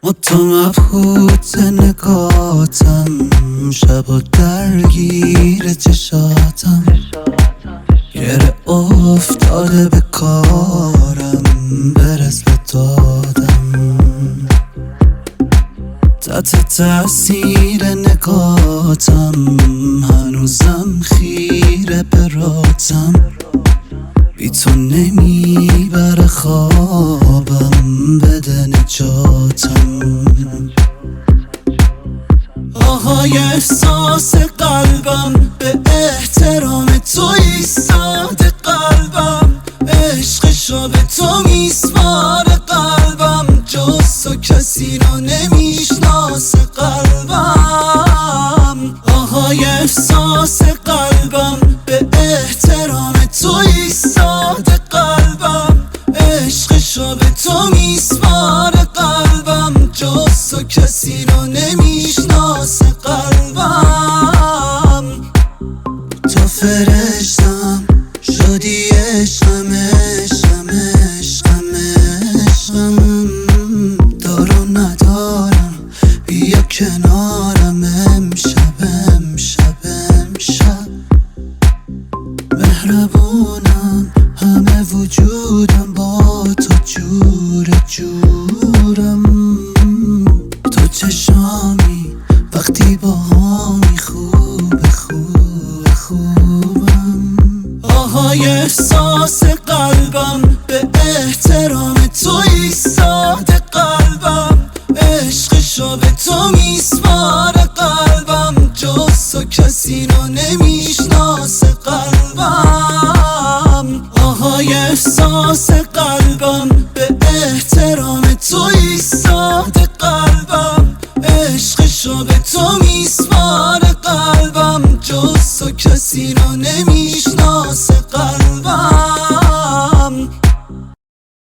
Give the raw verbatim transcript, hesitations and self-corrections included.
تو مبهوت نگاتم، شبا درگیر چشاتم، گره افتاده به کارم، برس به دادم. تحت تأثیر نگاتم، هنوزم خیره به راتم، بی تو نمیبره خوابم، بده نجاتم. آهای احساس قلبم، به احترام تو ایستاده قلبم، عشقشو به تو میسپاره قلبم، جز تو کسی رو نمیشناسه قلبم. آهای احساس قلبم، به احترام تو ایستاده قلبم، عشقشو به تو میسپاره قلبم، جز تو کسی رو نمیشناسه قلبم. تو فرشتم شدی عشقم عشقم عشقم عشقم، دارو ندارم بیا کنارم، امشب امشب امشب. مهربونم همه وجودم، با تو جور جورم، تو چشامی وقتی با هامی، خوب خوب خوبم. آهای احساس قلبم، به احترام تو ایستاده قلبم، عشقشو به تو میسپاره قلبم، جز تو کسی رو نمیشناسه قلبم. آهای احساس قلبم، به احترام تو ایستاده قلبم، عشقشو به تو میسپاره قلبم، جز تو کسی رو نمیشناسه قلبم.